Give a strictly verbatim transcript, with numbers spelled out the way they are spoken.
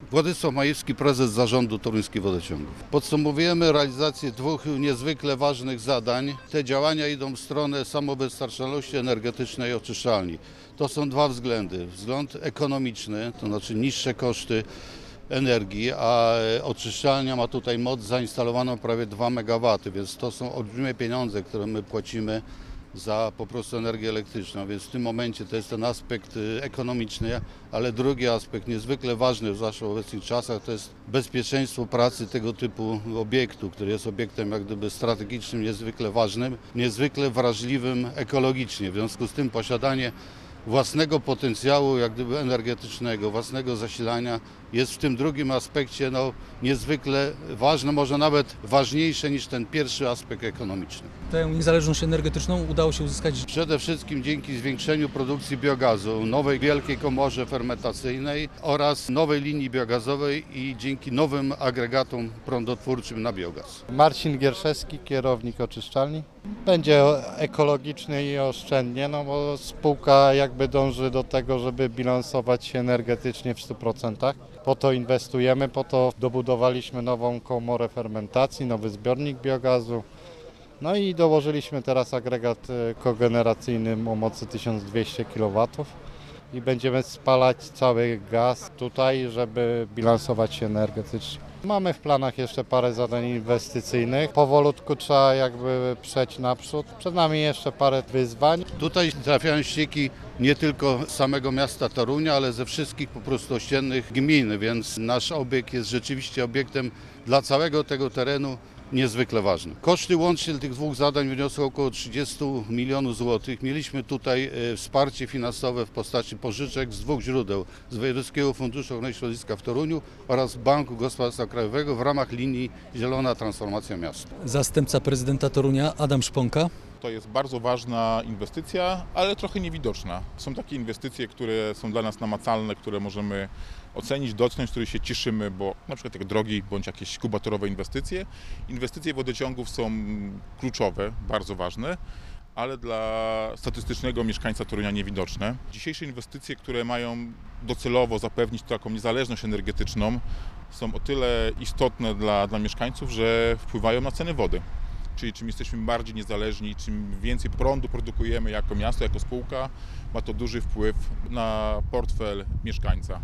Władysław Majewski, prezes zarządu Toruńskich Wodociągów. Podsumowujemy realizację dwóch niezwykle ważnych zadań. Te działania idą w stronę samowystarczalności energetycznej oczyszczalni. To są dwa względy. Wzgląd ekonomiczny, to znaczy niższe koszty energii, a oczyszczalnia ma tutaj moc zainstalowaną prawie dwa megawatty, więc to są olbrzymie pieniądze, które my płacimy za po prostu energię elektryczną, więc w tym momencie to jest ten aspekt ekonomiczny, ale drugi aspekt niezwykle ważny, zwłaszcza w obecnych czasach, to jest bezpieczeństwo pracy tego typu obiektu, który jest obiektem jak gdyby strategicznym, niezwykle ważnym, niezwykle wrażliwym ekologicznie. W związku z tym posiadanie własnego potencjału jak gdyby energetycznego, własnego zasilania jest w tym drugim aspekcie no, niezwykle ważne, może nawet ważniejsze niż ten pierwszy aspekt ekonomiczny. Tę niezależność energetyczną udało się uzyskać Przede wszystkim dzięki zwiększeniu produkcji biogazu, nowej wielkiej komorze fermentacyjnej oraz nowej linii biogazowej i dzięki nowym agregatom prądotwórczym na biogaz. Marcin Gierszewski, kierownik oczyszczalni. Będzie ekologicznie i oszczędnie, no bo spółka jakby dąży do tego, żeby bilansować się energetycznie w stu procentach. Po to inwestujemy, po to dobudowaliśmy nową komorę fermentacji, nowy zbiornik biogazu. No i dołożyliśmy teraz agregat kogeneracyjny o mocy tysiąc dwieście kilowatów i będziemy spalać cały gaz tutaj, żeby bilansować się energetycznie. Mamy w planach jeszcze parę zadań inwestycyjnych. Powolutku trzeba jakby przejść naprzód. Przed nami jeszcze parę wyzwań. Tutaj trafiają ścieki nie tylko z samego miasta Torunia, ale ze wszystkich po prostu ościennych gmin, więc nasz obiekt jest rzeczywiście obiektem dla całego tego terenu niezwykle ważny. Koszty łącznie tych dwóch zadań wyniosły około trzydzieści milionów złotych. Mieliśmy tutaj wsparcie finansowe w postaci pożyczek z dwóch źródeł, z Wojewódzkiego Funduszu Ochrony Środowiska w Toruniu oraz Banku Gospodarstwa Krajowego w ramach linii Zielona Transformacja Miasta. zastępca prezydenta Torunia Adam Szponka. To jest bardzo ważna inwestycja, ale trochę niewidoczna. Są takie inwestycje, które są dla nas namacalne, które możemy ocenić, dotknąć, z których się cieszymy, bo na przykład jak drogi bądź jakieś kubatorowe inwestycje. Inwestycje wodociągów są kluczowe, bardzo ważne, ale dla statystycznego mieszkańca Torunia niewidoczne. Dzisiejsze inwestycje, które mają docelowo zapewnić taką niezależność energetyczną, są o tyle istotne dla, dla mieszkańców, że wpływają na ceny wody. Czyli czym jesteśmy bardziej niezależni, czym więcej prądu produkujemy jako miasto, jako spółka, ma to duży wpływ na portfel mieszkańca.